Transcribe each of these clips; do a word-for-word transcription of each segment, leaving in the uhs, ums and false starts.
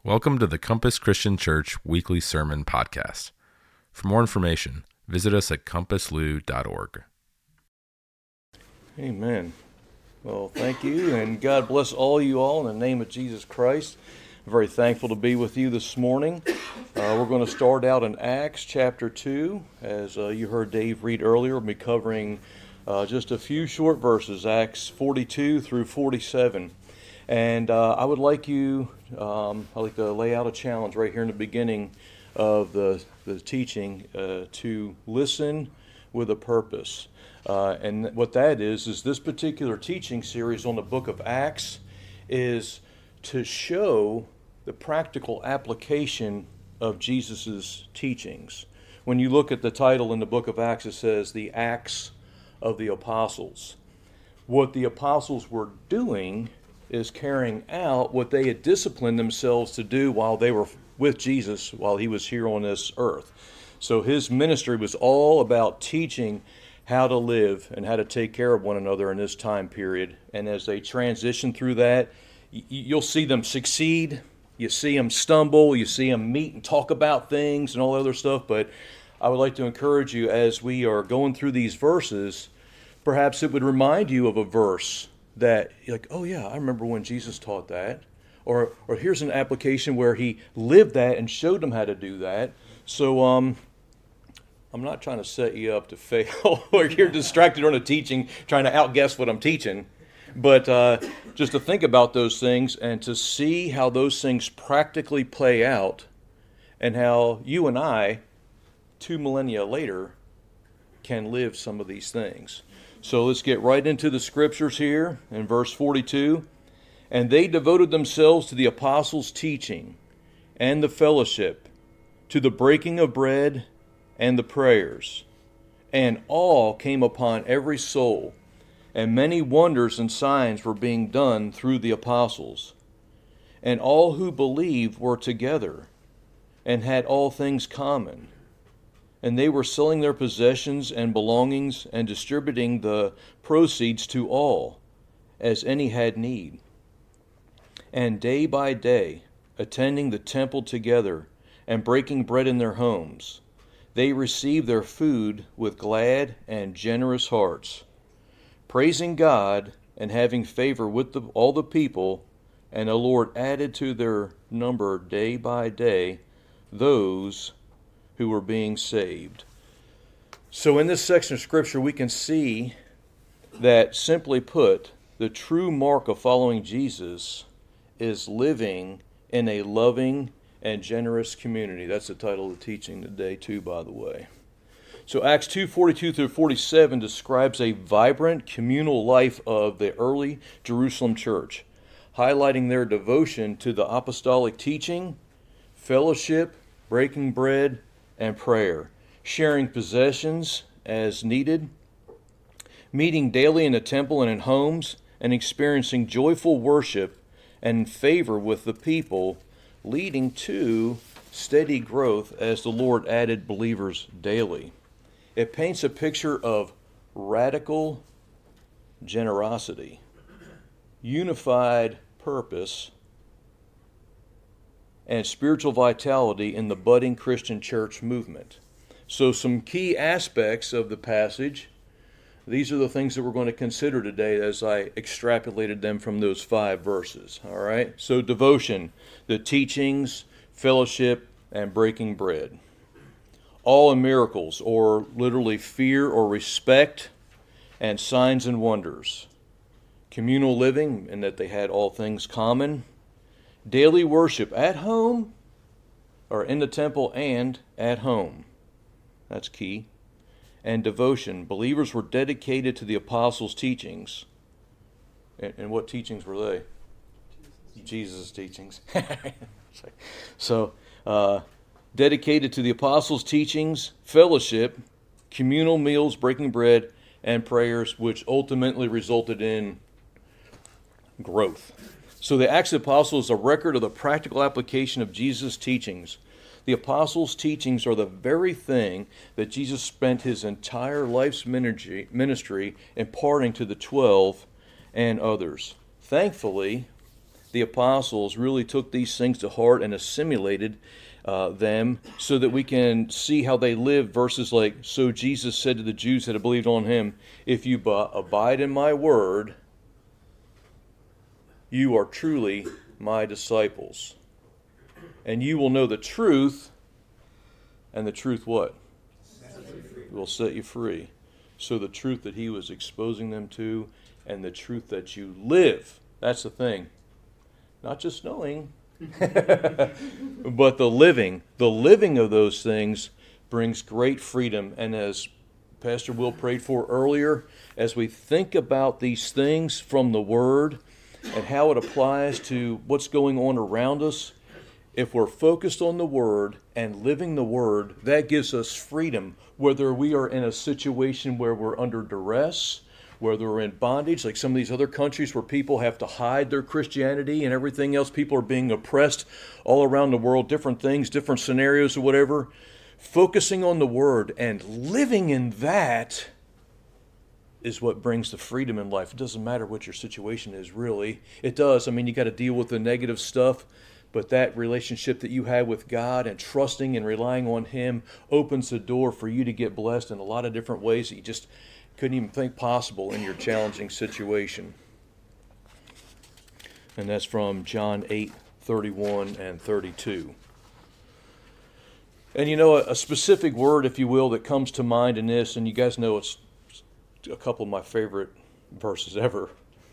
Welcome to the Compass Christian Church Weekly Sermon Podcast. For more information, visit us at compass lu dot org. Amen. Well, thank you, and God bless all you all in the name of Jesus Christ. I'm very thankful to be with you this morning. Uh, we're going to start out in Acts chapter two. As uh, you heard Dave read earlier, we'll be covering uh, just a few short verses, Acts forty-two through forty-seven. And uh, I would like you, um, I'd like to lay out a challenge right here in the beginning of the, the teaching uh, to listen with a purpose. Uh, and what that is, is this particular teaching series on the book of Acts is to show the practical application of Jesus' teachings. When you look at the title in the book of Acts, it says the Acts of the Apostles. What the apostles were doing is carrying out what they had disciplined themselves to do while they were with Jesus, while he was here on this earth. So his ministry was all about teaching how to live and how to take care of one another in this time period. And as they transition through that, you'll see them succeed, you see them stumble, you see them meet and talk about things and all that other stuff. But I would like to encourage you, as we are going through these verses, perhaps it would remind you of a verse that you're like, oh yeah, I remember when Jesus taught that. Or or here's an application where he lived that and showed them how to do that. So um, I'm not trying to set you up to fail or you're distracted on a teaching, trying to outguess what I'm teaching. But uh, just to think about those things and to see how those things practically play out and how you and I, two millennia later, can live some of these things. So let's get right into the scriptures here in verse forty-two. And they devoted themselves to the apostles' teaching and the fellowship, to the breaking of bread and the prayers. And awe came upon every soul, and many wonders and signs were being done through the apostles. And all who believed were together, and had all things common. And they were selling their possessions and belongings and distributing the proceeds to all, as any had need. And day by day, attending the temple together and breaking bread in their homes, they received their food with glad and generous hearts, praising God and having favor with the, all the people. And the Lord added to their number day by day those who were being saved. So in this section of Scripture, we can see that, simply put, the true mark of following Jesus is living in a loving and generous community. That's the title of the teaching today, too, by the way. So Acts two forty-two through forty-seven describes a vibrant communal life of the early Jerusalem church, highlighting their devotion to the apostolic teaching, fellowship, breaking bread, and prayer, sharing possessions as needed, meeting daily in the temple and in homes, and experiencing joyful worship and favor with the people, leading to steady growth as the Lord added believers daily. It paints a picture of radical generosity, unified purpose, and spiritual vitality in the budding Christian church movement. So some key aspects of the passage, these are the things that we're going to consider today as I extrapolated them from those five verses. All right? So devotion, the teachings, fellowship, and breaking bread. All in miracles, or literally fear or respect, and signs and wonders. Communal living, in that they had all things common. Daily worship at home, or in the temple and at home. That's key. And devotion. Believers were dedicated to the apostles' teachings. And, and what teachings were they? Jesus' teachings. so, uh, dedicated to the apostles' teachings, fellowship, communal meals, breaking bread, and prayers, which ultimately resulted in growth. So the Acts of the Apostles is a record of the practical application of Jesus' teachings. The apostles' teachings are the very thing that Jesus spent his entire life's ministry, ministry imparting to the twelve and others. Thankfully, the apostles really took these things to heart and assimilated uh, them so that we can see how they lived, verses like, so Jesus said to the Jews that had believed on him, if you b- abide in my word, you are truly my disciples. And you will know the truth, and the truth what? Will set you free. So the truth that he was exposing them to, and the truth that you live, that's the thing. Not just knowing, but the living. The living of those things brings great freedom. And as Pastor Will prayed for earlier, as we think about these things from the Word and how it applies to what's going on around us, if we're focused on the Word and living the Word, that gives us freedom, whether we are in a situation where we're under duress, whether we're in bondage, like some of these other countries where people have to hide their Christianity and everything else. People are being oppressed all around the world, different things, different scenarios or whatever. Focusing on the Word and living in that is what brings the freedom in life. It doesn't matter what your situation is, really. It does. I mean, you got to deal with the negative stuff, but that relationship that you have with God and trusting and relying on Him opens the door for you to get blessed in a lot of different ways that you just couldn't even think possible in your challenging situation. And that's from John eight, thirty-one and thirty-two. And you know, a, a specific word, if you will, that comes to mind in this, and you guys know it's a couple of my favorite verses ever.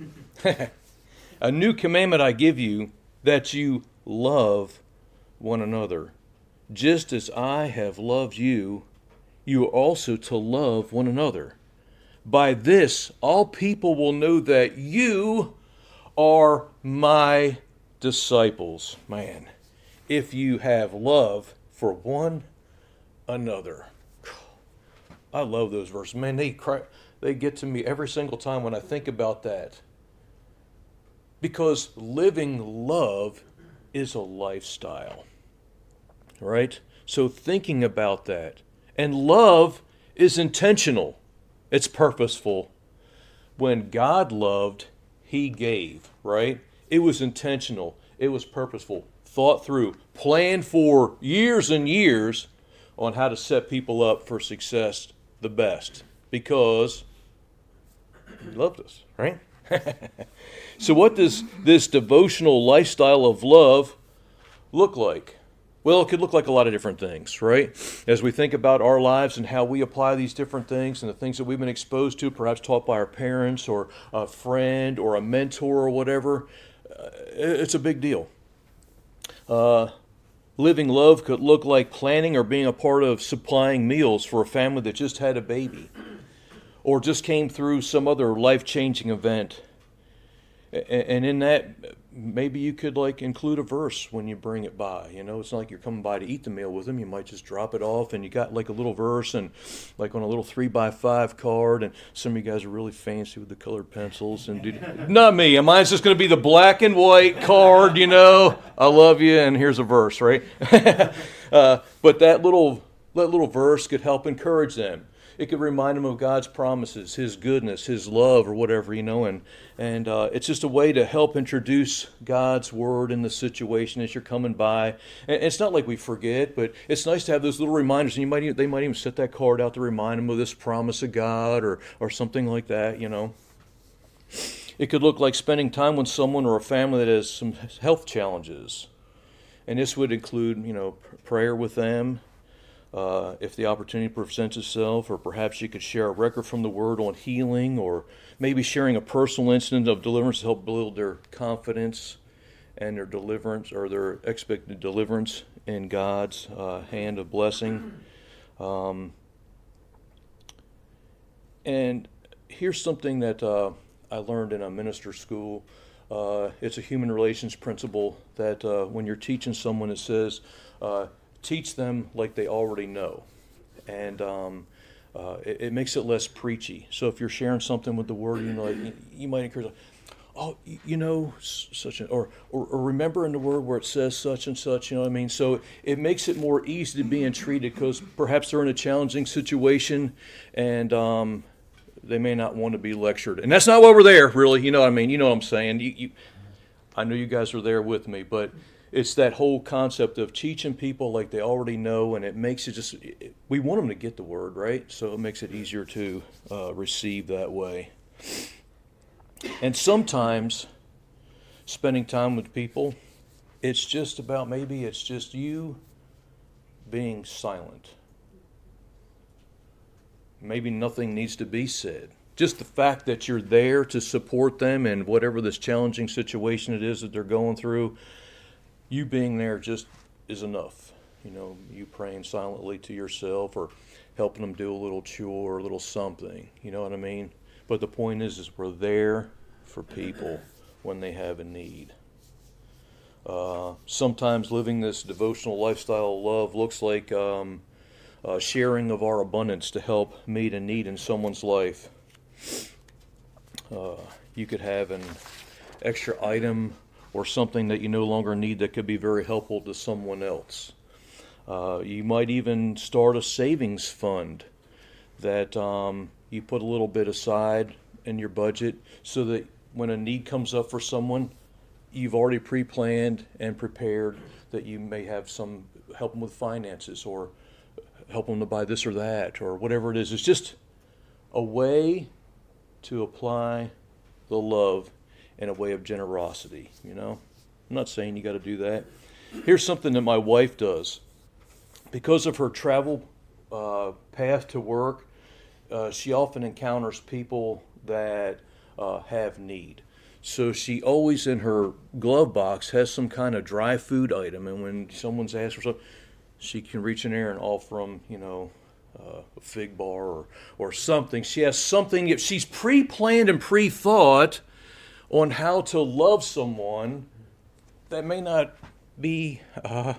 A new commandment I give you, that you love one another. Just as I have loved you, you are also to love one another. By this, all people will know that you are my disciples. Man, if you have love for one another. I love those verses. Man, they cry, they get to me every single time when I think about that. Because living love is a lifestyle. Right? So thinking about that. And love is intentional. It's purposeful. When God loved, He gave, right? It was intentional. It was purposeful. Thought through. Planned for years and years on how to set people up for success the best. Because He loved us, right? So what does this devotional lifestyle of love look like? Well, it could look like a lot of different things, right? As we think about our lives and how we apply these different things and the things that we've been exposed to, perhaps taught by our parents or a friend or a mentor or whatever, uh, it's a big deal. Uh, living love could look like planning or being a part of supplying meals for a family that just had a baby or just came through some other life-changing event. And in that, maybe you could like include a verse when you bring it by. You know, it's not like you're coming by to eat the meal with them. You might just drop it off, and you got like a little verse, and like on a little three by five card. And some of you guys are really fancy with the colored pencils. And do, not me. Mine's just going to be the black and white card. You know, I love you, and here's a verse, right? uh, but that little that little verse could help encourage them. It could remind them of God's promises, His goodness, His love, or whatever, you know, and and uh, it's just a way to help introduce God's Word in the situation as you're coming by. And it's not like we forget, but it's nice to have those little reminders, and you might even, they might even set that card out to remind them of this promise of God or or something like that, you know. It could look like spending time with someone or a family that has some health challenges, and this would include, you know, prayer with them. Uh, if the opportunity presents itself, or perhaps you could share a record from the Word on healing, or maybe sharing a personal incident of deliverance to help build their confidence and their deliverance, or their expected deliverance in God's uh, hand of blessing. Um, and here's something that uh, I learned in a minister school. Uh, it's a human relations principle that uh, when you're teaching someone, it says, uh, teach them like they already know. And um, uh, it, it makes it less preachy. So if you're sharing something with the Word, you know, you, you might encourage, oh, you know, such an, or, or or remember in the Word where it says such and such, you know what I mean? So it makes it more easy to be entreated because perhaps they're in a challenging situation and um, they may not want to be lectured. And that's not why we're there, really. You know what I mean? You know what I'm saying? You, you, I know you guys are there with me, but it's that whole concept of teaching people like they already know, and it makes it just, it, we want them to get the word, right? So it makes it easier to uh, receive that way. And sometimes spending time with people, it's just about, maybe it's just you being silent. Maybe nothing needs to be said. Just the fact that you're there to support them in whatever this challenging situation it is that they're going through, you being there just is enough. You know, you praying silently to yourself or helping them do a little chore or a little something. You know what I mean? But the point is, is we're there for people when they have a need. Uh, sometimes living this devotional lifestyle of love looks like um, uh, sharing of our abundance to help meet a need in someone's life. Uh, you could have an extra item or something that you no longer need that could be very helpful to someone else. Uh, you might even start a savings fund that um, you put a little bit aside in your budget so that when a need comes up for someone, you've already pre-planned and prepared that you may have some help them with finances or help them to buy this or that or whatever it is. It's just a way to apply the love in a way of generosity, you know. I'm not saying you got to do that. Here's something that my wife does. Because of her travel uh, path to work, uh, she often encounters people that uh, have need. So she always in her glove box has some kind of dry food item, and when someone's asked for something, she can reach in there and offer them, you know, uh, a fig bar or, or something. She has something, if she's pre-planned and pre-thought on how to love someone that may not be uh,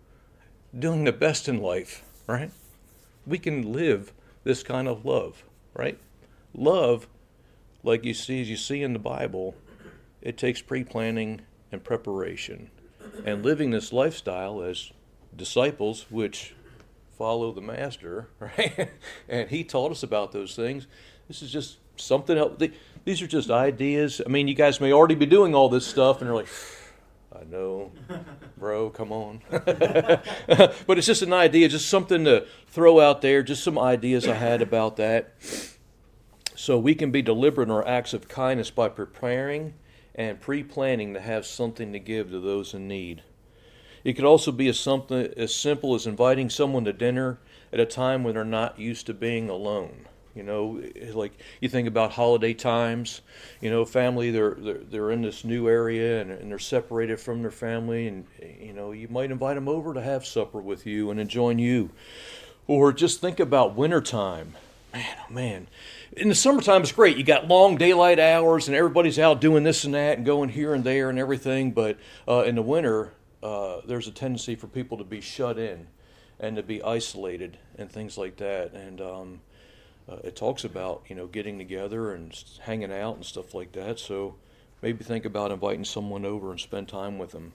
doing the best in life, right? We can live this kind of love, right? Love, like you see, as you see in the Bible, it takes pre-planning and preparation. And living this lifestyle as disciples, which follow the Master, right? And he taught us about those things. This is just something else. These are just ideas. I mean, you guys may already be doing all this stuff, and you're like, I know, bro, come on. But it's just an idea, just something to throw out there, just some ideas I had about that. So we can be deliberate in our acts of kindness by preparing and pre-planning to have something to give to those in need. It could also be as something as simple as inviting someone to dinner at a time when they're not used to being alone. You know, like you think about holiday times, you know, family, they're they're, they're in this new area and, and they're separated from their family, and, you know, you might invite them over to have supper with you and join you. Or just think about wintertime. Man, oh man. In the summertime, it's great. You got long daylight hours and everybody's out doing this and that and going here and there and everything. But uh, in the winter, uh, there's a tendency for people to be shut in and to be isolated and things like that. And um, uh, it talks about, you know, getting together and hanging out and stuff like that. So maybe think about inviting someone over and spend time with them.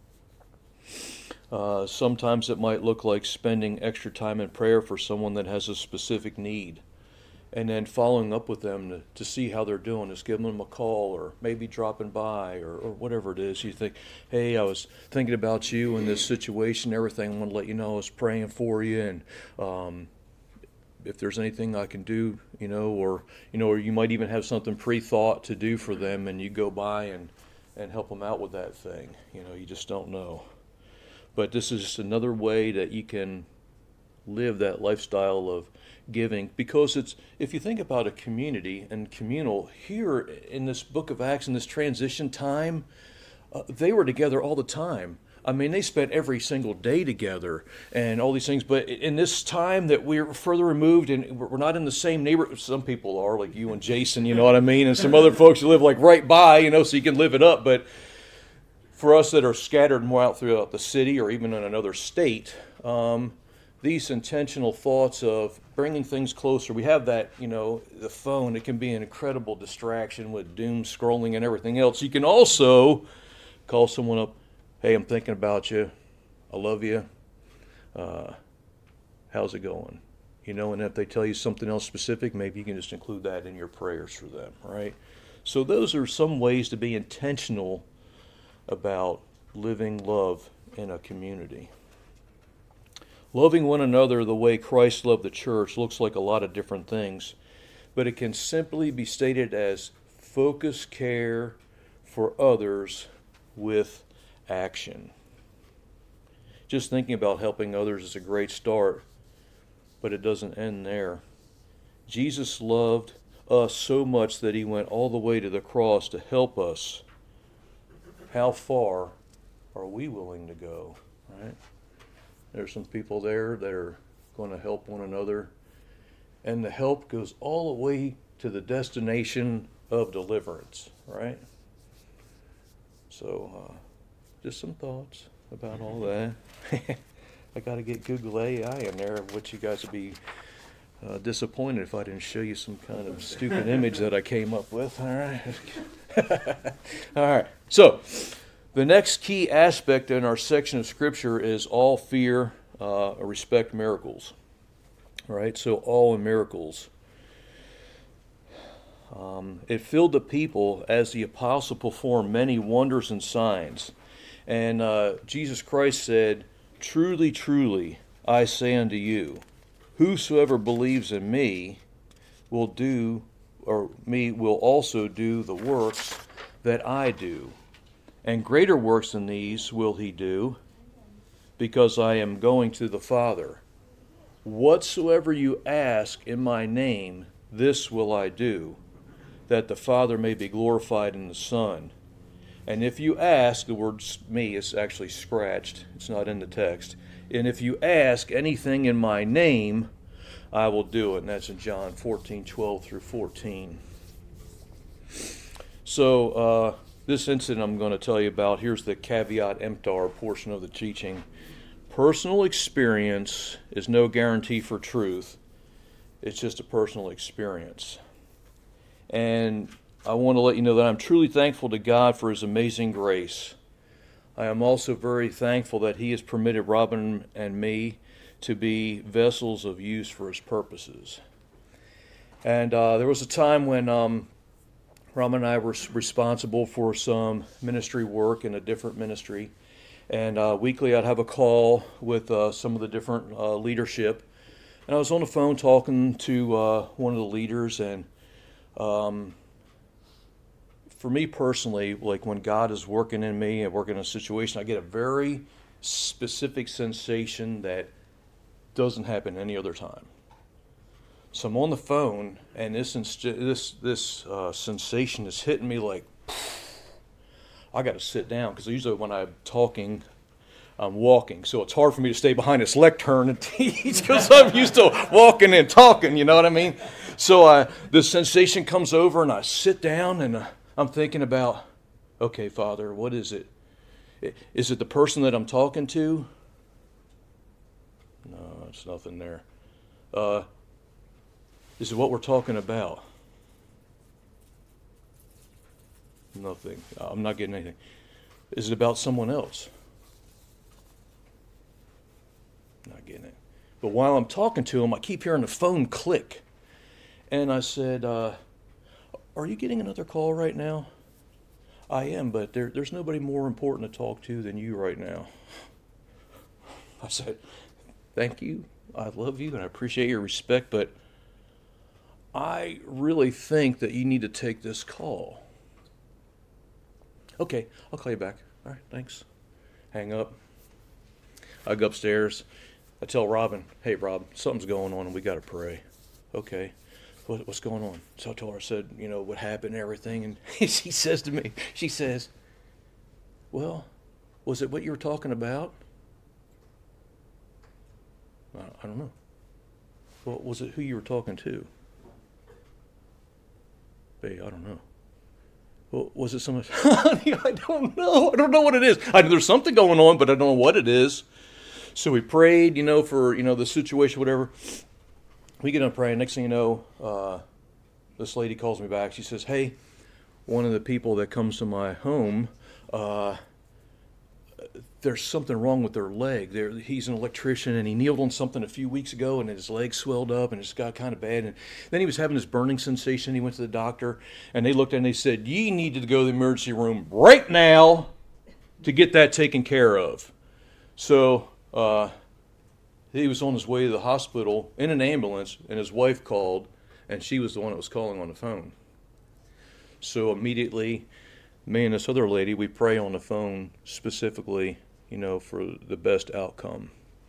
Uh, sometimes it might look like spending extra time in prayer for someone that has a specific need, and then following up with them to, to see how they're doing. Just giving them a call or maybe dropping by or, or whatever it is. You think, hey, I was thinking about you in this situation, everything. I want to let you know I was praying for you, and um, if there's anything I can do, you know, or, you know, or you might even have something pre-thought to do for them, and you go by and, and help them out with that thing. You know, you just don't know. But this is just another way that you can live that lifestyle of giving, because it's, if you think about a community and communal, here in this book of Acts, in this transition time, uh, they were together all the time. I mean, they spent every single day together and all these things. But in this time that we're further removed and we're not in the same neighborhood, some people are, like you and Jason, you know what I mean? And some other folks who live like right by, you know, so you can live it up. But for us that are scattered more out throughout the city or even in another state, um, these intentional thoughts of bringing things closer. We have that, you know, the phone. It can be an incredible distraction with doom scrolling and everything else. You can also call someone up. Hey, I'm thinking about you. I love you. Uh, how's it going? You know, and if they tell you something else specific, maybe you can just include that in your prayers for them, right? So those are some ways to be intentional about living love in a community. Loving one another the way Christ loved the church looks like a lot of different things, but it can simply be stated as focused care for others with action. Just thinking about helping others is a great start, but it doesn't end there. Jesus loved us so much that he went all the way to the cross to help us. How far are we willing to go, right? There's some people there that are going to help one another, and the help goes all the way to the destination of deliverance, right? So, uh, just some thoughts about all that. I got to get Google A I in there, which you guys would be uh, disappointed if I didn't show you some kind of stupid image that I came up with. All right. All right. So, the next key aspect in our section of Scripture is all fear, uh, respect miracles. All right. So, all in miracles. Um, it filled the people as the apostle performed many wonders and signs. And uh, Jesus Christ said, "Truly, truly, I say unto you, whosoever believes in me will do, or me will also do the works that I do. And greater works than these will he do, because I am going to the Father. Whatsoever you ask in my name, this will I do, that the Father may be glorified in the Son. And if you ask," the word me is actually scratched, it's not in the text, "and if you ask anything in my name, I will do it." And that's in John fourteen, twelve through fourteen. So, uh, this incident I'm going to tell you about, here's the caveat emptor portion of the teaching. Personal experience is no guarantee for truth. It's just a personal experience. And I want to let you know that I'm truly thankful to God for his amazing grace. I am also very thankful that he has permitted Robin and me to be vessels of use for his purposes. And uh, there was a time when um, Robin and I were responsible for some ministry work in a different ministry. And uh, weekly I'd have a call with uh, some of the different uh, leadership. And I was on the phone talking to uh, one of the leaders, and um, for me personally, like when God is working in me and working in a situation, I get a very specific sensation that doesn't happen any other time. So I'm on the phone, and this inst- this this uh, sensation is hitting me like, I got to sit down, because usually when I'm talking, I'm walking. So it's hard for me to stay behind this lectern and teach, because I'm used to walking and talking, you know what I mean? So I, this sensation comes over, and I sit down, and uh, I'm thinking about, okay, Father, what is it? Is it the person that I'm talking to? No, it's nothing there. Uh, is it what we're talking about? Nothing. I'm not getting anything. Is it about someone else? Not getting it. But while I'm talking to him, I keep hearing the phone click. And I said, uh, "Are you getting another call right now?" "I am, but there, there's nobody more important to talk to than you right now." I said, "Thank you. I love you, and I appreciate your respect, but I really think that you need to take this call." "Okay, I'll call you back." "All right, thanks." Hang up. I go upstairs. I tell Robin, "Hey, Rob, something's going on, and we got to pray." "Okay. What, what's going on?" So I told her, I said, you know, what happened and everything. And she says to me, she says, "Well, was it what you were talking about?" "I don't know." "Well, was it who you were talking to?" "Hey, I don't know." "Well, was it someone?" "Honey, I don't know. I don't know what it is. I know there's something going on, but I don't know what it is." So we prayed, you know, for, you know, the situation, whatever. We get done praying. Next thing you know, uh, this lady calls me back. She says, "Hey, one of the people that comes to my home, uh, there's something wrong with their leg. There, he's an electrician, and he kneeled on something a few weeks ago, and his leg swelled up, and it's got kind of bad. And then he was having this burning sensation. He went to the doctor, and they looked at it, and they said, 'You need to go to the emergency room right now to get that taken care of. So uh, he was on his way to the hospital in an ambulance, and his wife called, and she was the one that was calling on the phone. So immediately, me and this other lady, we pray on the phone specifically, you know, for the best outcome.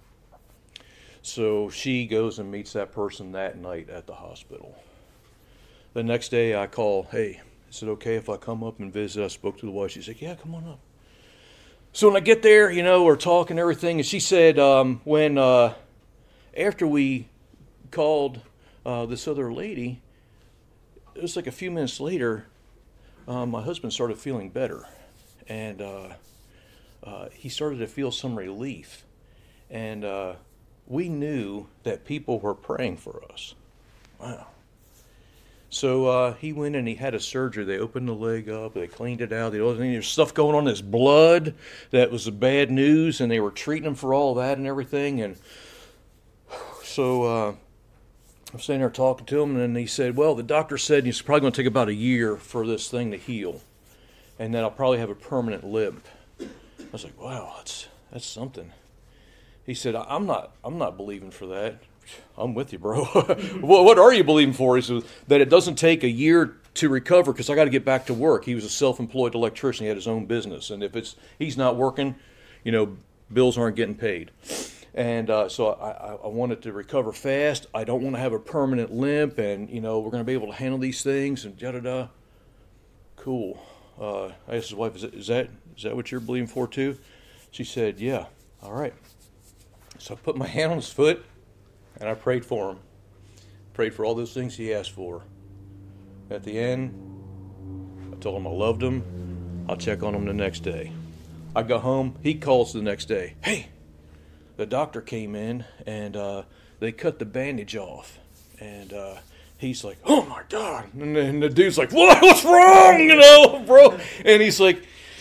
So she goes and meets that person that night at the hospital. The next day I call, hey, is it okay if I come up and visit? I spoke to the wife. She said, yeah, come on up. So when I get there, you know, we're talking and everything, and she said um, when, uh, after we called uh, this other lady, it was like a few minutes later, um, my husband started feeling better. And uh, uh, he started to feel some relief. And uh, we knew that people were praying for us. Wow. So uh, he went and he had a surgery. They opened the leg up. They cleaned it out. There was any stuff going on. This blood that was the bad news, and they were treating him for all that and everything. And so uh, I'm sitting there talking to him, and then he said, well, the doctor said it's probably going to take about a year for this thing to heal, and then I'll probably have a permanent limp. I was like, wow, that's that's something. He said, I'm not I'm not believing for that. I'm with you, bro. What are you believing for? He said that it doesn't take a year to recover because I got to get back to work. He was a self-employed electrician. He had his own business, and if it's he's not working, you know, bills aren't getting paid. And uh, so I, I wanted to recover fast. I don't want to have a permanent limp, and you know we're going to be able to handle these things and da da da. Cool. Uh, I asked his wife, is that, is that is that what you're believing for too? She said, yeah. All right. So I put my hand on his foot. And I prayed for him. Prayed for all those things he asked for. At the end, I told him I loved him. I'll check on him the next day. I got home. He calls the next day. Hey, the doctor came in and uh, they cut the bandage off. And uh, he's like, oh my God. And then the dude's like, what? What's wrong? You know, bro. And he's like,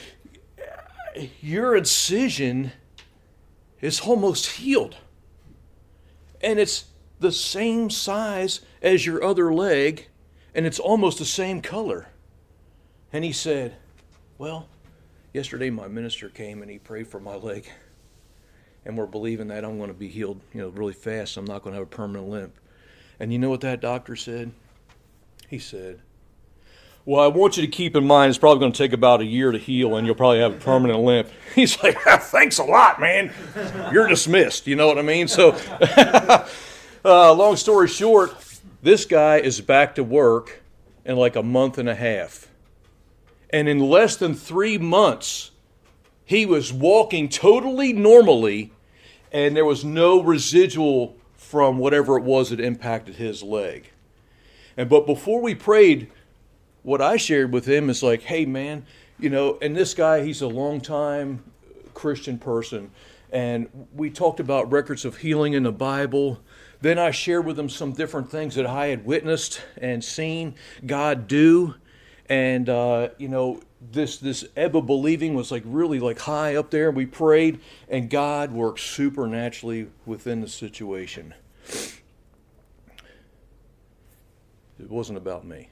your incision is almost healed. And it's the same size as your other leg, and it's almost the same color. And he said, well, yesterday my minister came and he prayed for my leg, and we're believing that I'm going to be healed, you know, really fast. I'm not going to have a permanent limp. And you know what that doctor said? He said, well, I want you to keep in mind it's probably going to take about a year to heal, and you'll probably have a permanent limp. He's like, thanks a lot, man. You're dismissed. You know what I mean? So, uh, long story short, this guy is back to work in like a month and a half. And in less than three months, he was walking totally normally, and there was no residual from whatever it was that impacted his leg. And but before we prayed, what I shared with him is like, hey, man, you know, and this guy, he's a long-time Christian person, and we talked about records of healing in the Bible. Then I shared with him some different things that I had witnessed and seen God do, and, uh, you know, this this ebb of believing was like really like high up there. We prayed, and God worked supernaturally within the situation. It wasn't about me.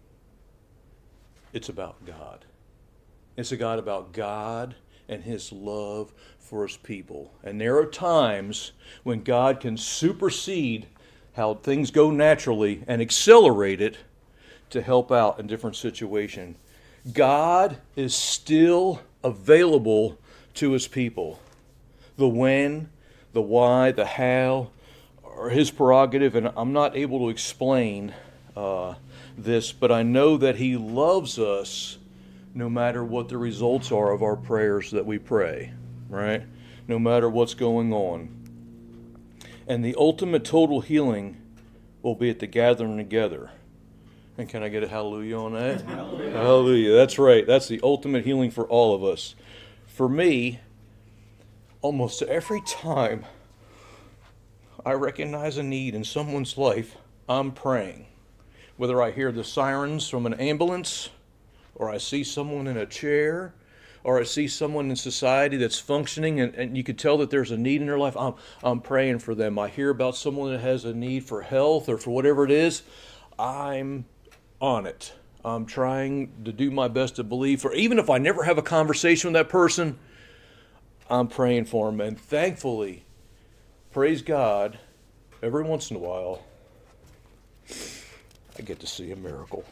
It's about God. It's a God about God and His love for His people. And there are times when God can supersede how things go naturally and accelerate it to help out in different situations. God is still available to His people. The when, the why, the how are His prerogative, and I'm not able to explain uh, this, but I know that He loves us no matter what the results are of our prayers that we pray, right? No matter what's going on. And the ultimate total healing will be at the gathering together. And can I get a hallelujah on that? Hallelujah. Hallelujah. That's right. That's the ultimate healing for all of us. For me, almost every time I recognize a need in someone's life, I'm praying. Whether I hear the sirens from an ambulance, or I see someone in a chair, or I see someone in society that's functioning and, and you can tell that there's a need in their life, I'm, I'm praying for them. I hear about someone that has a need for health or for whatever it is, I'm on it. I'm trying to do my best to believe for, even if I never have a conversation with that person, I'm praying for them. And thankfully, praise God, every once in a while, I get to see a miracle.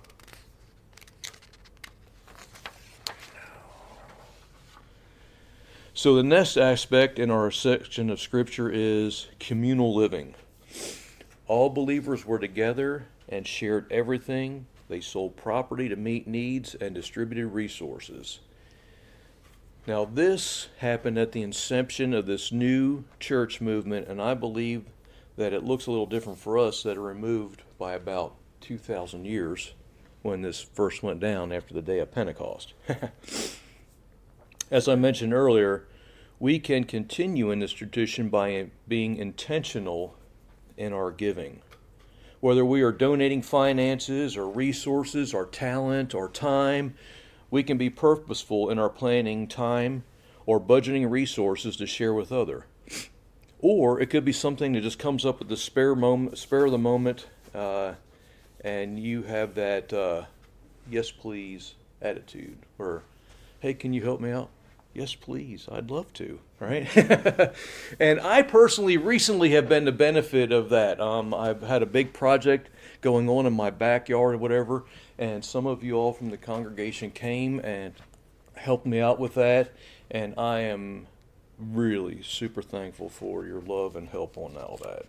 So the next aspect in our section of Scripture is communal living. All believers were together and shared everything. They sold property to meet needs and distributed resources. Now this happened at the inception of this new church movement, and I believe that it looks a little different for us that are removed by about two thousand years when this first went down after the day of Pentecost. As I mentioned earlier, we can continue in this tradition by being intentional in our giving. Whether we are donating finances or resources, our talent, our time, we can be purposeful in our planning time or budgeting resources to share with others. Or it could be something that just comes up at the spare moment, spare of the moment, uh, and you have that uh, yes please attitude, or hey, can you help me out? Yes, please. I'd love to, right? And I personally recently have been the benefit of that. Um, I've had a big project going on in my backyard or whatever, and some of you all from the congregation came and helped me out with that, and I am really super thankful for your love and help on all that.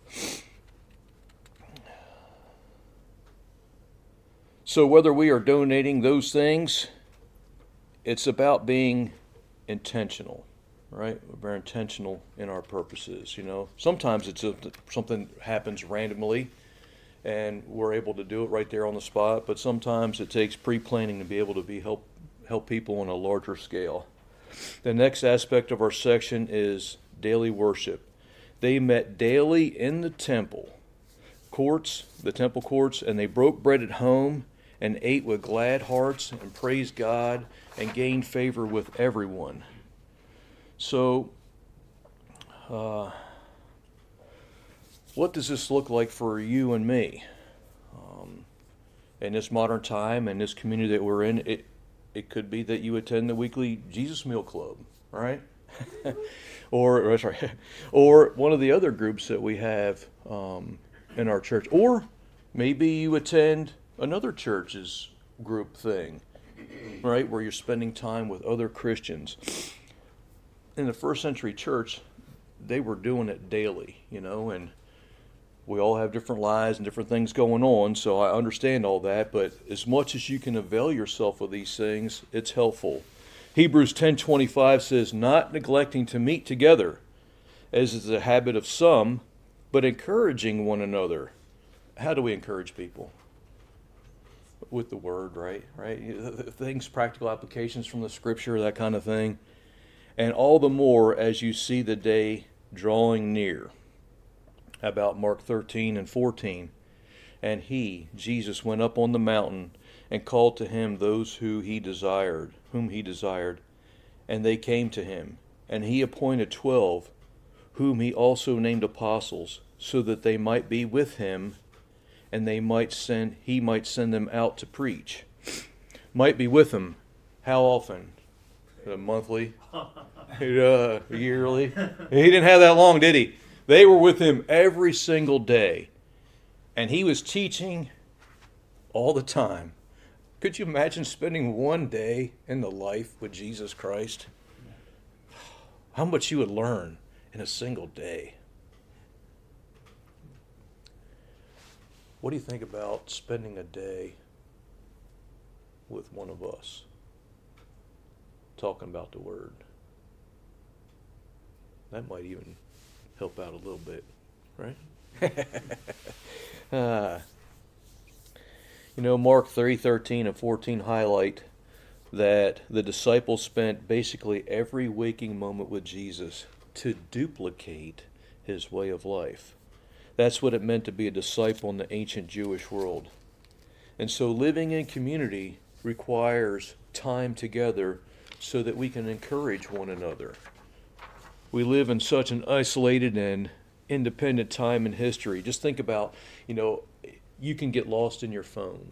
So whether we are donating those things, it's about being intentional, right? We're intentional in our purposes, you know. Sometimes it's a, something happens randomly and we're able to do it right there on the spot, but sometimes it takes pre-planning to be able to be help help people on a larger scale. The next aspect of our section is daily worship. They met daily in the temple courts, the temple courts, and they broke bread at home and ate with glad hearts and praised God and gained favor with everyone. So, uh, what does this look like for you and me? Um, in this modern time and this community that we're in, it it could be that you attend the weekly Jesus Meal Club, right? or, or sorry, or one of the other groups that we have um, in our church, or maybe you attend another church's group thing, right, where you're spending time with other Christians. In the first century church, they were doing it daily, you know, and we all have different lives and different things going on, so I understand all that, but as much as you can avail yourself of these things, it's helpful. Hebrews ten twenty-five says, not neglecting to meet together, as is the habit of some, but encouraging one another. How do we encourage people? With the word, right? Right? Things, practical applications from the scripture, that kind of thing. And all the more as you see the day drawing near. How about Mark thirteen and fourteen? And he, Jesus, went up on the mountain and called to him those who he desired, whom he desired, and they came to him. And he appointed twelve, whom he also named apostles, so that they might be with him, and they might send he might send them out to preach. Might be with him. How often? Uh, monthly? Uh, yearly? He didn't have that long, did he? They were with him every single day. And he was teaching all the time. Could you imagine spending one day in the life with Jesus Christ? How much you would learn in a single day. What do you think about spending a day with one of us, talking about the Word? That might even help out a little bit, right? uh, you know, Mark three thirteen and fourteen highlight that the disciples spent basically every waking moment with Jesus to duplicate his way of life. That's what it meant to be a disciple in the ancient Jewish world. And so living in community requires time together so that we can encourage one another. We live in such an isolated and independent time in history. Just think about, you know, you can get lost in your phone,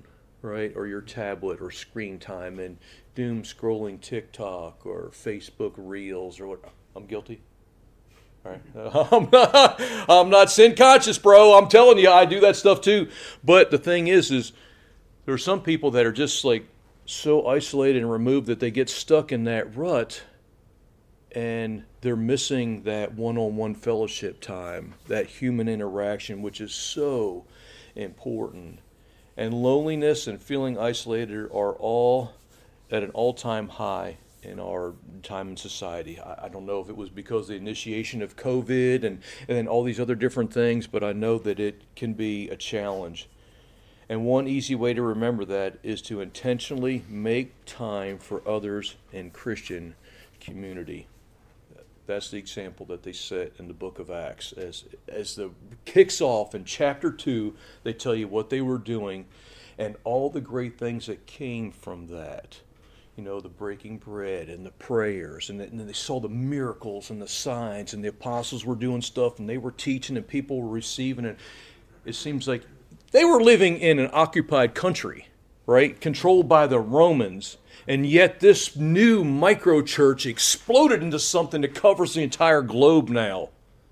right? Or your tablet or screen time and doom scrolling TikTok or Facebook Reels or what. I'm guilty. All right. I'm not, I'm not sin conscious, bro. I'm telling you, I do that stuff too. But the thing is, is there are some people that are just like so isolated and removed that they get stuck in that rut and they're missing that one-on-one fellowship time, that human interaction, which is so important. And loneliness and feeling isolated are all at an all-time high in our time in society. I, I don't know if it was because of the initiation of COVID and, and all these other different things, but I know that it can be a challenge. And one easy way to remember that is to intentionally make time for others in Christian community. That's the example that they set in the book of Acts. As as the kicks off in chapter two, they tell you what they were doing and all the great things that came from that. You know, the breaking bread and the prayers, and, the, and they saw the miracles and the signs, and the apostles were doing stuff, and they were teaching, and people were receiving it. It seems like they were living in an occupied country, right, controlled by the Romans. And yet this new micro-church exploded into something that covers the entire globe now.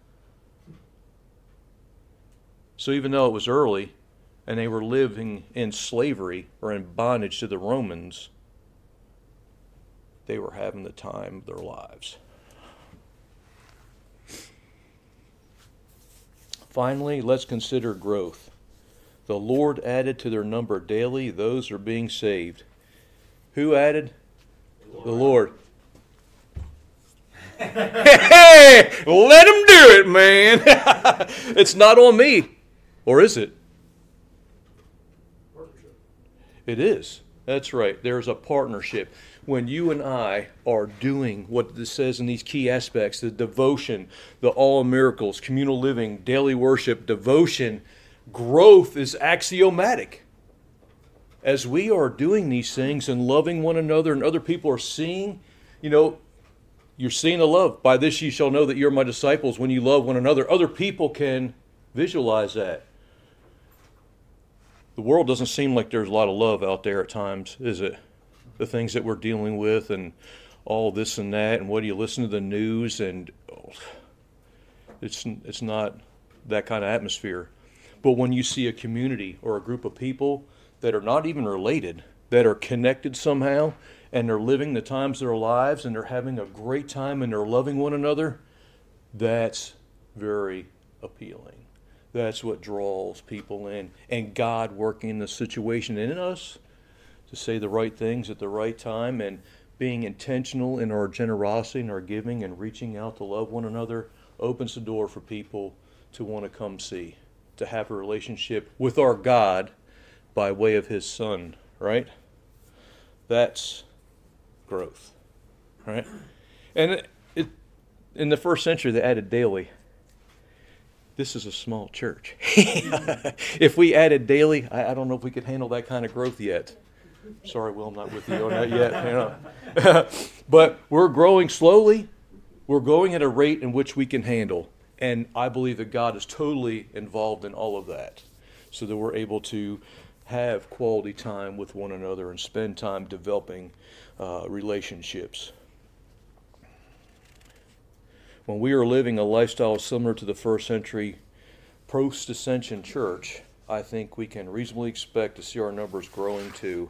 So even though it was early, and they were living in slavery or in bondage to the Romans, they were having the time of their lives. Finally, let's consider growth. The Lord added to their number daily those who are being saved. Who added? The Lord. The Lord. Hey, let him do it, man. It's not on me. Or is it? Partnership. It is. That's right. There's a partnership. When you and I are doing what this says in these key aspects, the devotion, the all miracles, communal living, daily worship, devotion, growth is axiomatic. As we are doing these things and loving one another and other people are seeing, you know, you're seeing the love. By this ye shall know that you're my disciples when you love one another. Other people can visualize that. The world doesn't seem like there's a lot of love out there at times, is it? The things that we're dealing with and all this and that, and what do you listen to the news, and oh, it's it's not that kind of atmosphere. But when you see a community or a group of people that are not even related, that are connected somehow, and they're living the times of their lives, and they're having a great time, and they're loving one another, that's very appealing. That's what draws people in. And God working in the situation in us to say the right things at the right time, and being intentional in our generosity and our giving and reaching out to love one another opens the door for people to want to come see, to have a relationship with our God by way of His Son, right? That's growth, right? And it, it, in the first century, they added daily. This is a small church. If we added daily, I, I don't know if we could handle that kind of growth yet. Sorry, Will, I'm not with you on that yet. You know. But we're growing slowly. We're going at a rate in which we can handle. And I believe that God is totally involved in all of that, so that we're able to have quality time with one another and spend time developing uh, relationships. When we are living a lifestyle similar to the first century post-ascension church, I think we can reasonably expect to see our numbers growing too.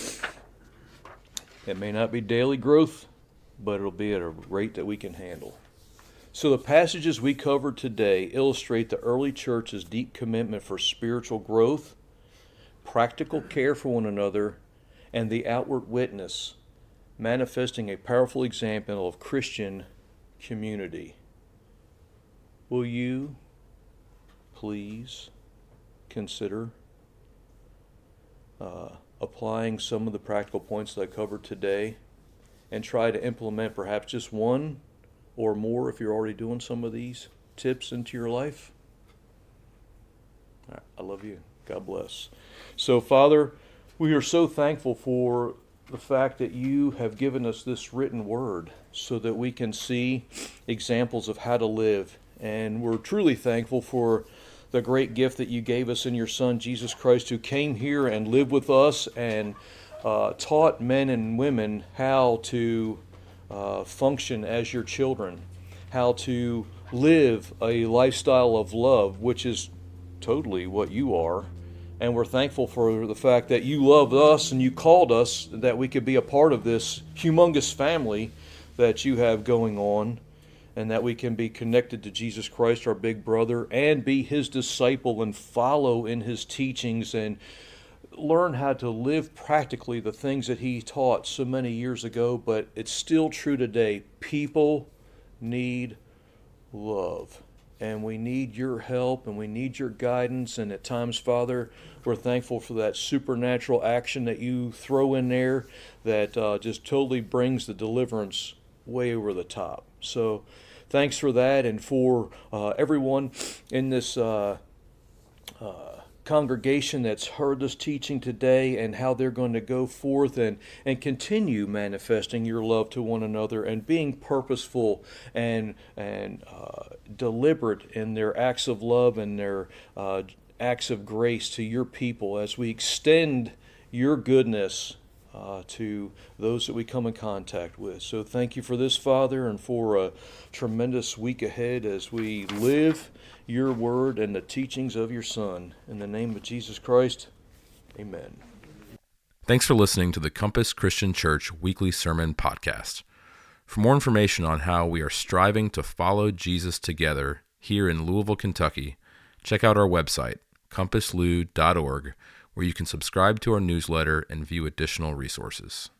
It may not be daily growth, but it'll be at a rate that we can handle. So the passages we covered today illustrate the early church's deep commitment for spiritual growth, practical care for one another, and the outward witness, manifesting a powerful example of Christian community. Will you please consider uh, applying some of the practical points that I covered today and try to implement perhaps just one or more if you're already doing some of these tips into your life? All right, I love you. God bless. So, Father, we are so thankful for the fact that you have given us this written word so that we can see examples of how to live. And we're truly thankful for the great gift that you gave us in your Son, Jesus Christ, who came here and lived with us and uh, taught men and women how to uh, function as your children, how to live a lifestyle of love, which is totally what you are. And we're thankful for the fact that you loved us and you called us, that we could be a part of this humongous family that you have going on, and that we can be connected to Jesus Christ, our big brother, and be his disciple and follow in his teachings and learn how to live practically the things that he taught so many years ago. But it's still true today. People need love. And we need your help, and we need your guidance. And at times, Father, we're thankful for that supernatural action that you throw in there that uh, just totally brings the deliverance way over the top. So thanks for that, and for uh, everyone in this uh, uh, congregation that's heard this teaching today, and how they're going to go forth and, and continue manifesting your love to one another and being purposeful and and uh, deliberate in their acts of love and their uh, acts of grace to your people as we extend your goodness uh, to those that we come in contact with. So thank you for this, Father, and for a tremendous week ahead as we live your word and the teachings of your Son. In the name of Jesus Christ, amen. Thanks for listening to the Compass Christian Church Weekly Sermon Podcast. For more information on how we are striving to follow Jesus together here in Louisville, Kentucky, check out our website, compass lou dot org, where you can subscribe to our newsletter and view additional resources.